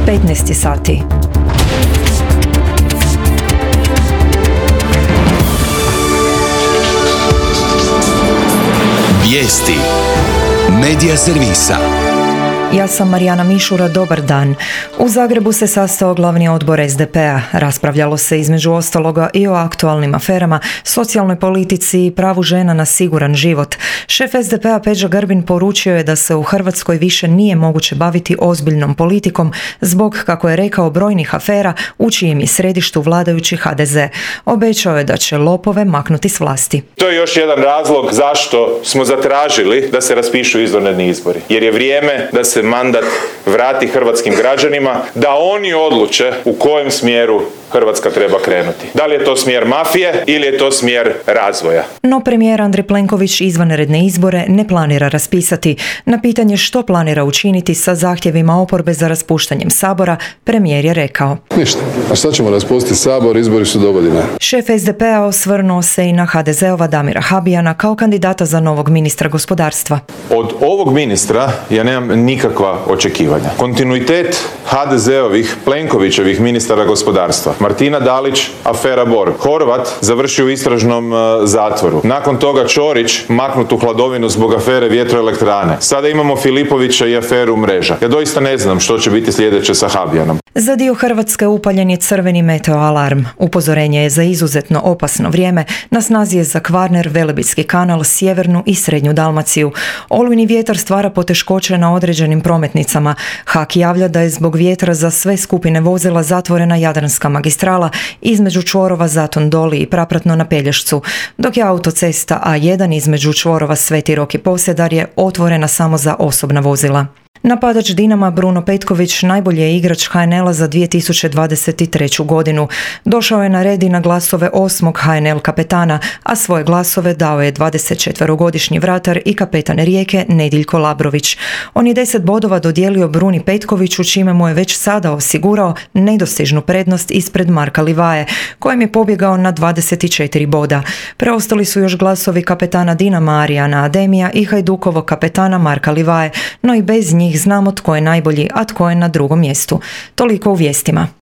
15 sati. Vijesti Medija servisa. Ja sam Marijana Mišura, dobar dan. U Zagrebu se sastao glavni odbor SDP-a. Raspravljalo se između ostaloga i o aktualnim aferama, socijalnoj politici i pravu žena na siguran život. Šef SDP-a Peđa Grbin poručio je da se u Hrvatskoj više nije moguće baviti ozbiljnom politikom zbog, kako je rekao, brojnih afera u čijem je središtu vladajući HDZ. Obećao je da će lopove maknuti s vlasti. To je još jedan razlog zašto smo zatražili da se raspišu izvanredni izbori. Jer je vrijeme da se mandat vrati hrvatskim građanima, da oni odluče u kojem smjeru Hrvatska treba krenuti. Da li je to smjer mafije ili je to smjer razvoja? No premijer Andrej Plenković izvanredne izbore ne planira raspisati. Na pitanje što planira učiniti sa zahtjevima oporbe za raspuštanjem Sabora, premijer je rekao: ništa. A šta ćemo raspustiti Sabor, izbori su dogodine. Šef SDP-a osvrnuo se i na HDZ-ova Damira Habijana kao kandidata za novog ministra gospodarstva. Od ovog ministra ja nemam nikakva očekivanja. Kontinuitet HDZ-ovih, Plenkovićevih ministara gospodarstva. Martina Dalić, afera Borg. Horvat završio u istražnom zatvoru. Nakon toga Ćorić maknut u hladovinu zbog afere vjetroelektrane. Sada imamo Filipovića i aferu Mreža. Ja doista ne znam što će biti sljedeće sa Habijanom. Za dio Hrvatske upaljen je crveni meteo alarm. Upozorenje je za izuzetno opasno vrijeme. Na snazi je za Kvarner, Velebitski kanal, sjevernu i srednju Dalmaciju. Olujni vjetar stvara poteškoće na određenim prometnicama. HAK javlja da je zbog vjetra za sve skupine vozila zatvorena Jadranska magistrala između čvorova Zaton Doli i Prapratno na Pelješcu, dok je autocesta A1 između čvorova Sveti Rok i Posedarje je otvorena samo za osobna vozila. Napadač Dinama Bruno Petković najbolji je igrač HNL-a za 2023. godinu. Došao je na red i na glasove 8. HNL kapetana, a svoje glasove dao je 24-godišnji vratar i kapetan Rijeke Nediljko Labrović. On je 10 bodova dodijelio Bruni Petkoviću, čime mu je već sada osigurao nedostižnu prednost ispred Marka Livaje, kojem je pobjegao na 24 boda. Preostali su još glasovi kapetana Dinama Arijana Ademija i Hajdukovog kapetana Marka Livaje, no i bez njih znamo tko je najbolji, a tko je na drugom mjestu. Toliko u vijestima.